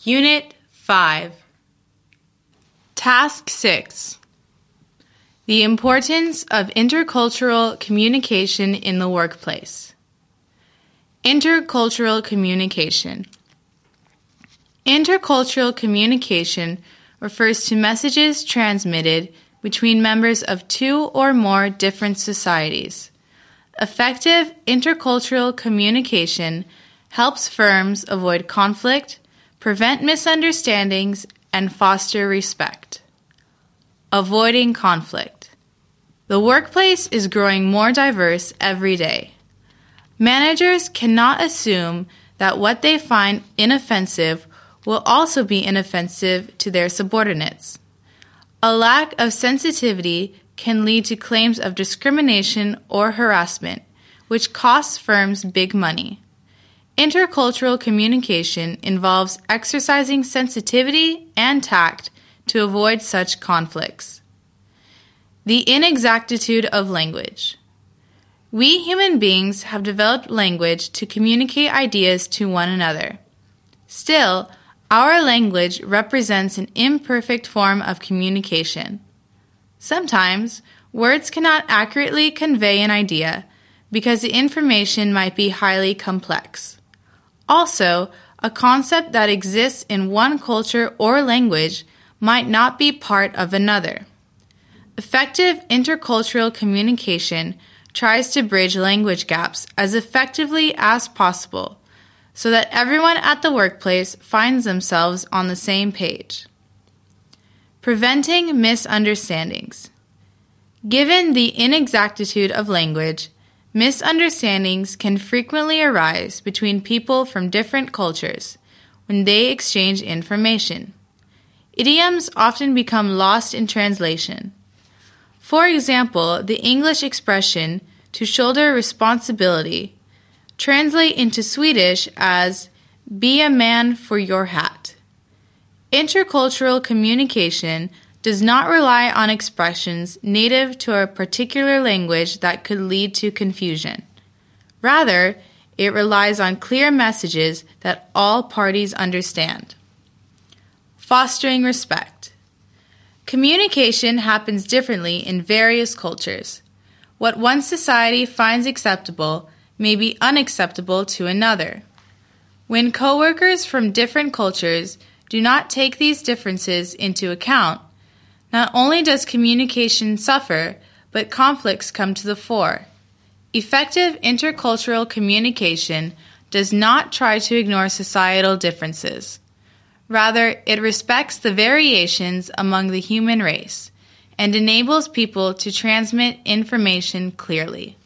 Unit 5. Task 6. The importance of intercultural communication in the workplace. Intercultural communication. Intercultural communication refers to messages transmitted between members of two or more different societies. Effective intercultural communication helps firms avoid conflict, prevent misunderstandings, and foster respect. Avoiding conflict. The workplace is growing more diverse every day. Managers cannot assume that what they find inoffensive will also be inoffensive to their subordinates. A lack of sensitivity can lead to claims of discrimination or harassment, which costs firms big money. Intercultural communication involves exercising sensitivity and tact to avoid such conflicts. The inexactitude of language. We human beings have developed language to communicate ideas to one another. Still, our language represents an imperfect form of communication. Sometimes, words cannot accurately convey an idea because the information might be highly complex. Also, a concept that exists in one culture or language might not be part of another. Effective intercultural communication tries to bridge language gaps as effectively as possible so that everyone at the workplace finds themselves on the same page. Preventing misunderstandings. Given the inexactitude of language, misunderstandings can frequently arise between people from different cultures when they exchange information. Idioms often become lost in translation. For example, the English expression "to shoulder responsibility" translate into Swedish as "be a man for your hat." Intercultural communication does not rely on expressions native to a particular language that could lead to confusion. Rather, it relies on clear messages that all parties understand. Fostering respect. Communication happens differently in various cultures. What one society finds acceptable may be unacceptable to another. When coworkers from different cultures do not take these differences into account, not only does communication suffer, but conflicts come to the fore. Effective intercultural communication does not try to ignore societal differences. Rather, it respects the variations among the human race and enables people to transmit information clearly.